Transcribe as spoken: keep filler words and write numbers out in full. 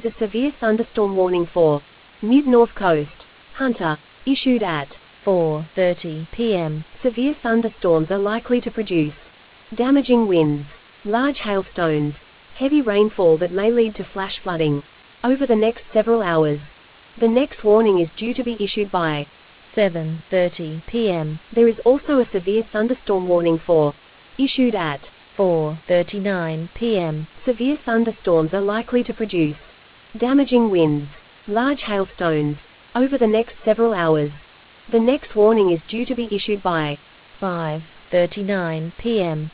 a severe thunderstorm warning for mid-north coast. Hunter. Issued at four thirty p m Severe thunderstorms are likely to produce damaging winds, large hailstones, heavy rainfall that may lead to flash flooding over the next several hours. The next warning is due to be issued by seven thirty p m There is also a severe thunderstorm warning for issued at four thirty-nine p m Severe thunderstorms are likely to produce damaging winds, large hailstones over the next several hours. The next warning is due to be issued by five thirty-nine p m